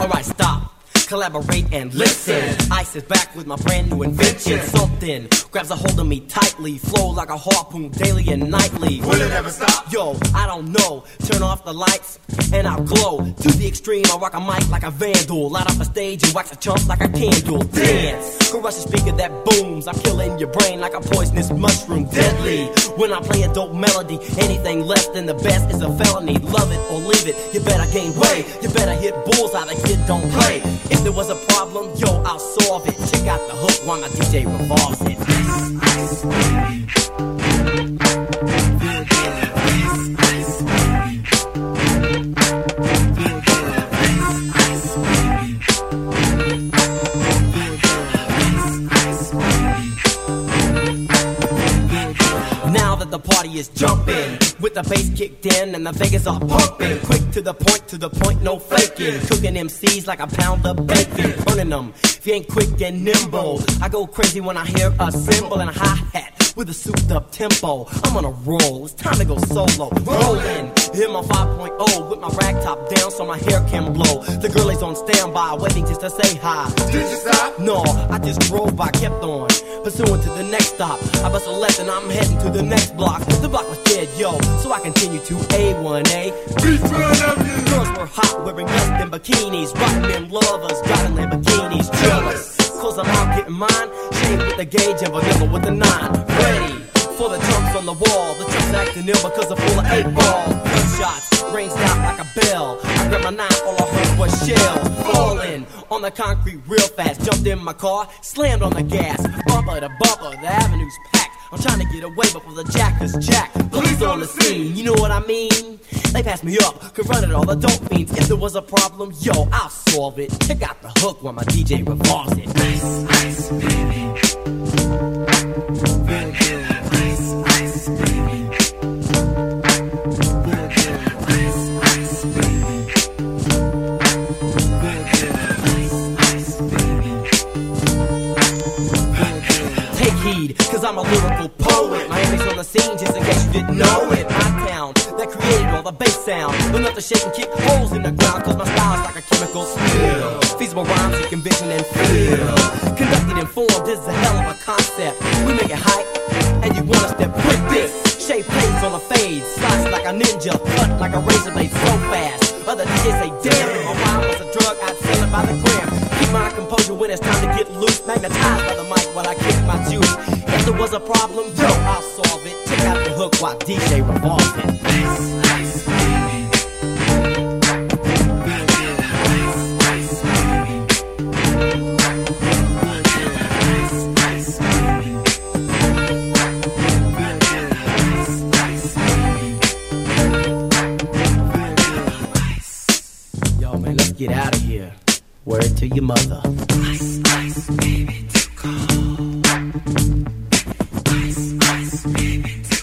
Alright, stop. Collaborate and listen. Ice is back with my brand new invention. Something grabs a hold of me tightly, flow like a harpoon daily and nightly. Will it ever stop? Yo, I don't know. Turn off the lights and I'll glow. To the extreme, I rock a mic like a vandal. Light up a stage and wax a chump like a candle. Dance, crush a speaker that booms. I'm killing your brain like a poisonous mushroom. Deadly, when I play a dope melody. Anything less than the best is a felony. Love it or leave it, you better gain weight. You better hit bullseye, the kid don't play. If there was a problem, yo, I'll solve it. Check out the hook while my DJ revolves it. Now that the party is jumping, with the bass kicked in and the Vegas are pumping. Quick to the point, no faking. Cooking MCs like a pound of bacon. Burning them, if you ain't quick and nimble. I go crazy when I hear a cymbal and a hi-hat with a souped up tempo. I'm on a roll, it's time to go solo. Rollin', hit my 5.0 with my rag top down so my hair can blow. The girl is on standby, waiting just to say hi. Did you stop? No, I just drove by, kept on pursuing to the next stop. I bust a left and I'm heading to the next block. The block was dead, yo, so I continue to A1A. Girls were hot, wearing less than bikinis. Rock men lovers, driving Lamborghinis. Jealous, cause I'm out getting mine. Shade with the gauge and vanilla with the 9. Ready for the trunks on the wall. The trunk's acting ill because I'm full of 8 ball. Gunshots ranged out like a bell. I grabbed my 9, all I heard was shells falling on the concrete real fast. Jumped in my car, slammed on the gas. Bumper to bumper, the avenue's packed. I'm trying to get away before the jackers jack. Police on the scene, you know what I mean? They passed me up, could run it all the dope fiends. If there was a problem, yo, I'll solve it. Check out the hook while my DJ revolves it. Ice, ice, baby. Feel good. Ice, ice, baby. Feel good. Ice, ice, baby. Feel good. Ice, ice, baby. Feel good. Take heed, cause I'm a lyrical poet. Miami's on the scene, just in case you didn't know it. My town, that created all the bass sound. Enough to shake and kick holes in the ground, cause my style's like a chemical spill. Feasible rhymes you can vision and feel. Conducted and formed, this is a hell of a concept. We make it hype, and you want us to quit this. Shape plates on the fade, slice like a ninja, cut like a razor blade so fast. Other DJs say, damn, if my rhyme was a drug, I'd sell it by the gram. Keep my composure when it's time to get loose. Magnetized by the mic while I kick my juice. If there was a problem, yo, I'll solve it. Check out the hook while DJ revolves it. Ice, ice, baby. Get out of here. Word to your mother. Ice, ice, baby, too cold. Ice, ice, baby, too